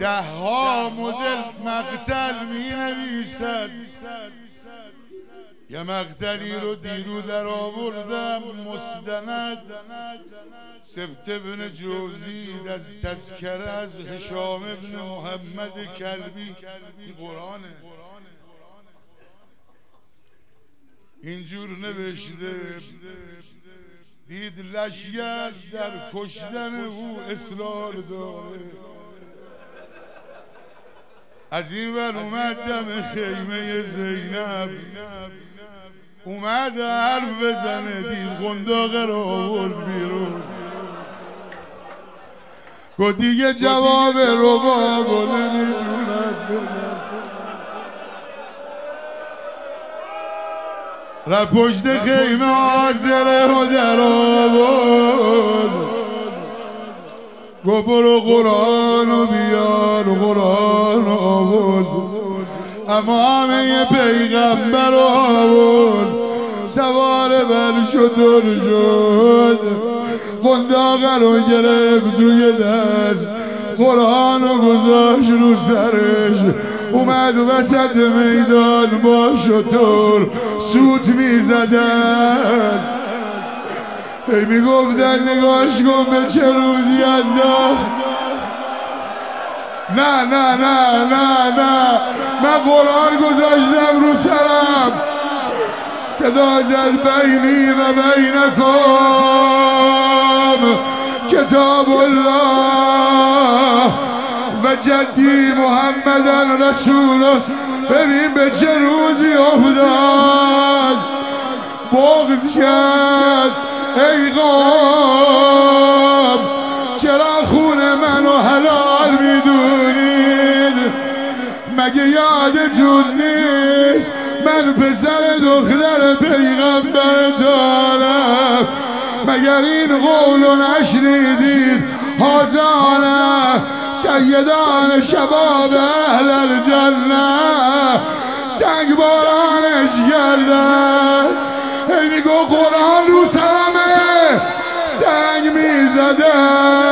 10 مدل مقتل می نویسد. یه مقتلی رو دیرو در آوردم مستند، سبت ابن جوزی از تذکره از هشام ابن محمد کلبی. این قرآنه. اینجور نوشته دید لشگر در کشتن او اصرار داره. از این ور اومد دم خیمه زینب، اومد حرف بزنه، دید قنداقه رو آورد بیرون. گفت دیگه جواب رباب نمیتوند بده. را پشت خیمه آزره و در آورد. گفت برو قرآن و بیار، قرآن آورد. امامه پیغمبر آورد، سوار بر شتر شد، قنداق رو گرفت توی دست، قرآن رو گذاشت رو سرش، اومد وسط میدان با شتر سوت میزدن. هی میگفتن نگاش کن به چه روزی انداخت. نه نه نه نه نه، من قرآن گذاشتم رو سرم، صدا زد بینی و بینکم کتاب الله و جدی محمد رسوله. ببین به چه روزی افتاد. بغض کرد ای قوم، چرا خون منو حلال میدونید؟ مگه یادتون نیست من پسر دختر پیغمبرتانم؟ مگر این قولو نشنیدید؟ هازانه سیدان شباب اهل الجنه سنگ بارانش کردن. هی میگو قرآن رو سرمه سنگ میزدن.